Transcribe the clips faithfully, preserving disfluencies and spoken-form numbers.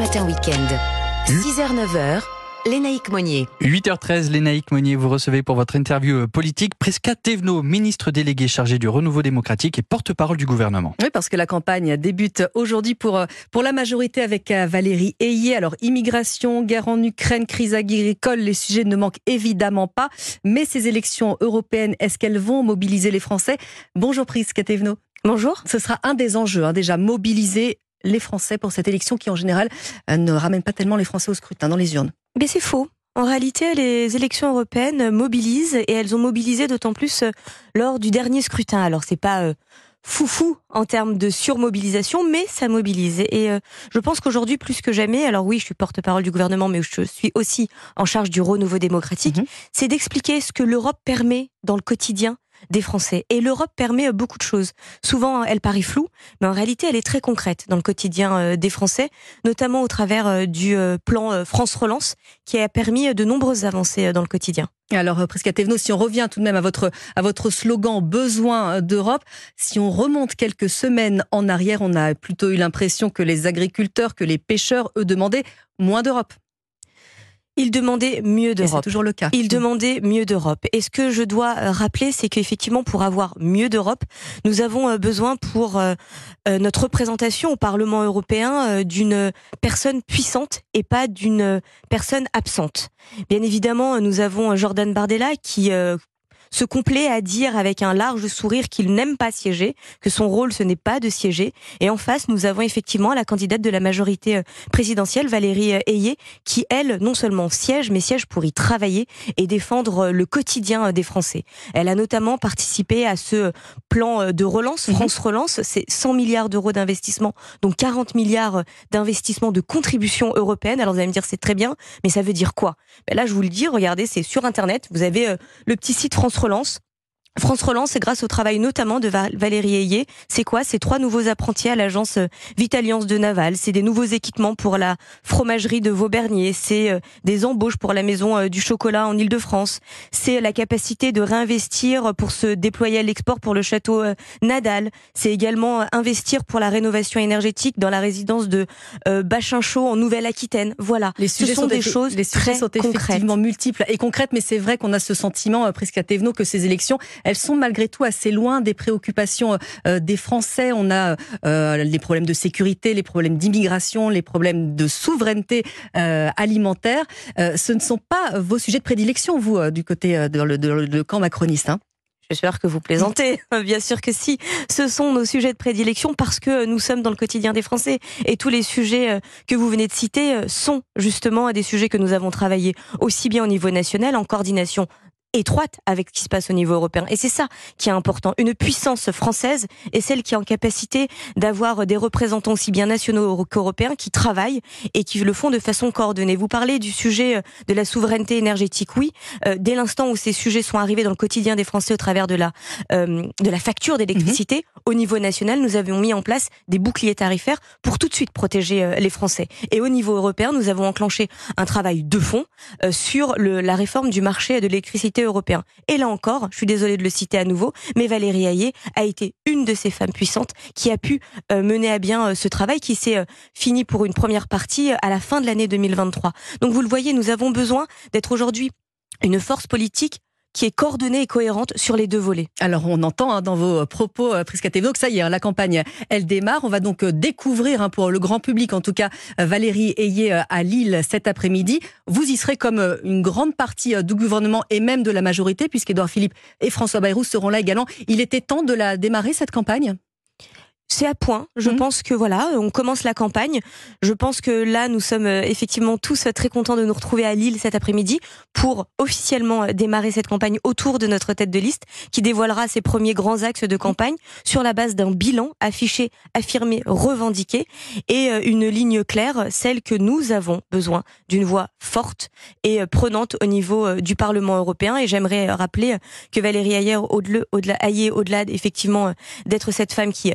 Matin Week-end. six heures neuf heures, Lénaïque Monnier. huit heures treize, Lénaïque Monnier, vous recevez pour votre interview politique Prisca Thévenot, ministre déléguée chargée du renouveau démocratique et porte-parole du gouvernement. Oui, parce que la campagne débute aujourd'hui pour, pour la majorité avec Valérie Ayé. Alors, immigration, guerre en Ukraine, crise agricole, les sujets ne manquent évidemment pas. Mais ces élections européennes, est-ce qu'elles vont mobiliser les Français? Bonjour Prisca Thévenot. Bonjour. Ce sera un des enjeux, hein, déjà, mobiliser les Français pour cette élection qui, en général, ne ramène pas tellement les Français au scrutin dans les urnes. Mais c'est faux. En réalité, les élections européennes mobilisent et elles ont mobilisé d'autant plus lors du dernier scrutin. Alors, c'est pas euh, foufou en termes de surmobilisation, mais ça mobilise. Et euh, je pense qu'aujourd'hui, plus que jamais, alors oui, je suis porte-parole du gouvernement, mais je suis aussi en charge du renouveau démocratique, mmh. c'est d'expliquer ce que l'Europe permet dans le quotidien des Français. Et l'Europe permet beaucoup de choses. Souvent, elle paraît floue, mais en réalité, elle est très concrète dans le quotidien des Français, notamment au travers du plan France Relance, qui a permis de nombreuses avancées dans le quotidien. Alors, Prisca Thévenot, si on revient tout de même à votre, à votre slogan « Besoin d'Europe », si on remonte quelques semaines en arrière, on a plutôt eu l'impression que les agriculteurs, que les pêcheurs, eux, demandaient moins d'Europe. Il demandait mieux d'Europe. C'est toujours le cas. Il demandait mieux d'Europe. Et ce que je dois rappeler, c'est qu'effectivement, pour avoir mieux d'Europe, nous avons besoin pour euh, notre représentation au Parlement européen euh, d'une personne puissante et pas d'une personne absente. Bien évidemment, nous avons Jordan Bardella qui euh, se complaît à dire avec un large sourire qu'il n'aime pas siéger, que son rôle ce n'est pas de siéger. Et en face, nous avons effectivement la candidate de la majorité présidentielle, Valérie Ayé, qui elle, non seulement siège, mais siège pour y travailler et défendre le quotidien des Français. Elle a notamment participé à ce plan de relance, France Relance, c'est cent milliards d'euros d'investissement, donc quarante milliards d'investissement de contribution européenne. Alors vous allez me dire c'est très bien, mais ça veut dire quoi? Ben là je vous le dis, regardez, c'est sur Internet, vous avez euh, le petit site France Relance. France Relance, c'est grâce au travail notamment de Valérie Ayé. C'est quoi? C'est trois nouveaux apprentis à l'agence Vitalliance de Naval. C'est des nouveaux équipements pour la fromagerie de Vaubernier. C'est euh, des embauches pour la maison euh, du chocolat en Île-de-France. C'est la capacité de réinvestir pour se déployer à l'export pour le château euh, Nadal. C'est également euh, investir pour la rénovation énergétique dans la résidence de euh, Bachinchot en Nouvelle-Aquitaine. Voilà. Les sujets Ce sont, sont des effet- choses les sujets très sont effectivement concrètes. multiples et concrètes, mais c'est vrai qu'on a ce sentiment, euh, Prisca Thévenot, que ces élections, elles sont malgré tout assez loin des préoccupations euh, des Français. On a euh, les problèmes de sécurité, les problèmes d'immigration, les problèmes de souveraineté euh, alimentaire. Euh, ce ne sont pas vos sujets de prédilection, vous, euh, du côté euh, de, de, de, de camp macroniste, hein. J'espère que vous plaisantez. Bien sûr que si. Ce sont nos sujets de prédilection parce que nous sommes dans le quotidien des Français. Et tous les sujets que vous venez de citer sont justement des sujets que nous avons travaillés aussi bien au niveau national, en coordination étroite avec ce qui se passe au niveau européen. Et c'est ça qui est important. Une puissance française est celle qui est en capacité d'avoir des représentants aussi bien nationaux qu'européens qui travaillent et qui le font de façon coordonnée. Vous parlez du sujet de la souveraineté énergétique. Oui, euh, dès l'instant où ces sujets sont arrivés dans le quotidien des Français au travers de la, euh, de la facture d'électricité, mmh. au niveau national, nous avions mis en place des boucliers tarifaires pour tout de suite protéger euh, les Français. Et au niveau européen, nous avons enclenché un travail de fond euh, sur le, la réforme du marché de l'électricité européen. Et là encore, je suis désolée de le citer à nouveau, mais Valérie Ayé a été une de ces femmes puissantes qui a pu euh, mener à bien euh, ce travail qui s'est euh, fini pour une première partie euh, à la fin de l'année deux mille vingt-trois. Donc vous le voyez, nous avons besoin d'être aujourd'hui une force politique qui est coordonnée et cohérente sur les deux volets. Alors on entend hein, dans vos propos, euh, Prisca Thévenot, que ça y est, hein, la campagne, elle démarre. On va donc euh, découvrir, hein, pour le grand public en tout cas, euh, Valérie Ayé euh, à Lille cet après-midi. Vous y serez comme euh, une grande partie euh, du gouvernement et même de la majorité, puisqu'Édouard Philippe et François Bayrou seront là également. Il était temps de la démarrer, cette campagne ? C'est à point. Je mmh. pense que voilà, on commence la campagne. Je pense que là, nous sommes effectivement tous très contents de nous retrouver à Lille cet après-midi pour officiellement démarrer cette campagne autour de notre tête de liste qui dévoilera ses premiers grands axes de campagne sur la base d'un bilan affiché, affirmé, revendiqué et une ligne claire, celle que nous avons besoin d'une voix forte et prenante au niveau du Parlement européen. Et j'aimerais rappeler que Valérie Ayé, au-delà, au-delà, Ayé, au-delà effectivement d'être cette femme qui travaille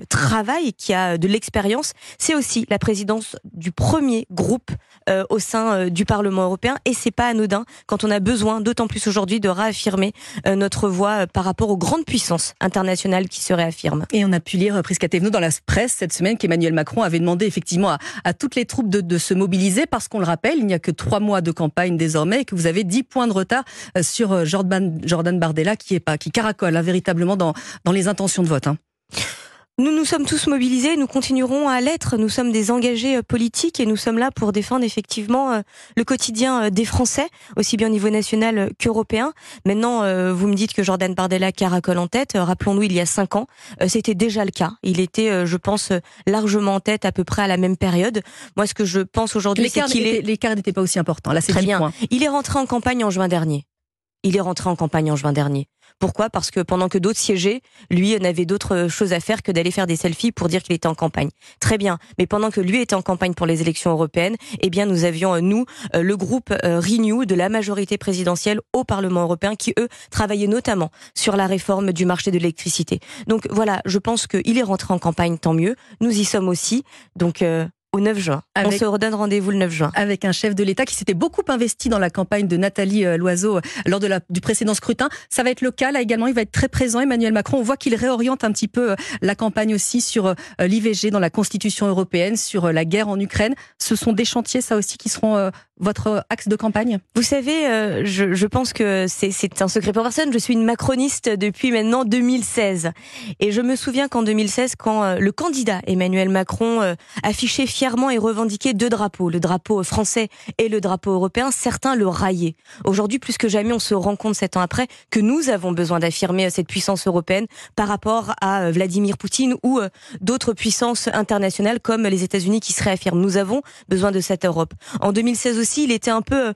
travail, qui a de l'expérience. C'est aussi la présidence du premier groupe euh, au sein euh, du Parlement européen, et c'est pas anodin quand on a besoin, d'autant plus aujourd'hui, de réaffirmer euh, notre voix euh, par rapport aux grandes puissances internationales qui se réaffirment. Et on a pu lire, Prisca Thévenot, dans la presse cette semaine qu'Emmanuel Macron avait demandé effectivement à, à toutes les troupes de, de se mobiliser, parce qu'on le rappelle, il n'y a que trois mois de campagne désormais, et que vous avez dix points de retard sur Jordan, Jordan Bardella, qui est pas, qui caracole hein, véritablement dans, dans les intentions de vote. Hein. Nous nous sommes tous mobilisés, nous continuerons à l'être. Nous sommes des engagés politiques et nous sommes là pour défendre effectivement le quotidien des Français, aussi bien au niveau national qu'européen. Maintenant, vous me dites que Jordan Bardella caracole en tête. Rappelons-nous, il y a cinq ans, c'était déjà le cas. Il était, je pense, largement en tête à peu près à la même période. Moi, ce que je pense aujourd'hui, c'est qu'il est... L'écart n'était pas aussi important. Là, c'est très dix bien. Points. Il est rentré en campagne en juin dernier. Il est rentré en campagne en juin dernier. Pourquoi ? Parce que pendant que d'autres siégeaient, lui n'avait d'autres choses à faire que d'aller faire des selfies pour dire qu'il était en campagne. Très bien, mais pendant que lui était en campagne pour les élections européennes, eh bien nous avions, nous, le groupe Renew de la majorité présidentielle au Parlement européen qui, eux, travaillaient notamment sur la réforme du marché de l'électricité. Donc voilà, je pense qu'il est rentré en campagne, tant mieux. Nous y sommes aussi, donc... Euh, au neuf juin. Avec, on se redonne rendez-vous le neuf juin. Avec un chef de l'État qui s'était beaucoup investi dans la campagne de Nathalie Loiseau lors de la, du précédent scrutin. Ça va être le cas là également, il va être très présent, Emmanuel Macron. On voit qu'il réoriente un petit peu la campagne aussi sur l'I V G dans la Constitution européenne, sur la guerre en Ukraine. Ce sont des chantiers, ça aussi, qui seront votre axe de campagne ? Vous savez, euh, je, je pense que c'est, c'est un secret pour personne. Je suis une macroniste depuis maintenant deux mille seize. Et je me souviens qu'en deux mille seize, quand euh, le candidat Emmanuel Macron euh, affichait fièrement et revendiquait deux drapeaux, le drapeau français et le drapeau européen, certains le raillaient. Aujourd'hui, plus que jamais, on se rend compte, sept ans après, que nous avons besoin d'affirmer cette puissance européenne par rapport à euh, Vladimir Poutine ou euh, d'autres puissances internationales comme les États-Unis qui se réaffirment. Nous avons besoin de cette Europe. En deux mille seize aussi, il était un peu... Euh,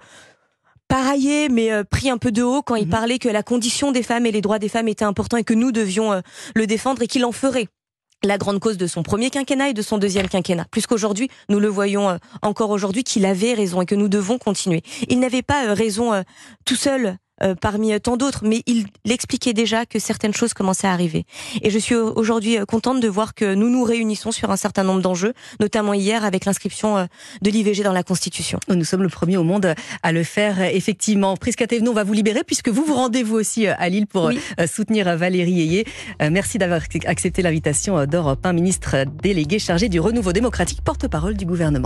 paraillé, mais euh, pris un peu de haut quand il parlait que la condition des femmes et les droits des femmes étaient importants et que nous devions euh, le défendre et qu'il en ferait la grande cause de son premier quinquennat et de son deuxième quinquennat. Plus qu'aujourd'hui, nous le voyons euh, encore aujourd'hui qu'il avait raison et que nous devons continuer. Il n'avait pas euh, raison euh, tout seul euh, parmi tant d'autres, mais il expliquait déjà que certaines choses commençaient à arriver. Et je suis aujourd'hui contente de voir que nous nous réunissons sur un certain nombre d'enjeux, notamment hier avec l'inscription de l'I V G dans la Constitution. Nous sommes le premier au monde à le faire, effectivement. Prisca Thévenot, on va vous libérer puisque vous vous rendez vous aussi à Lille pour oui. soutenir Valérie Ayé. Merci d'avoir accepté l'invitation d'Europe un, ministre délégué chargé du renouveau démocratique, porte-parole du gouvernement.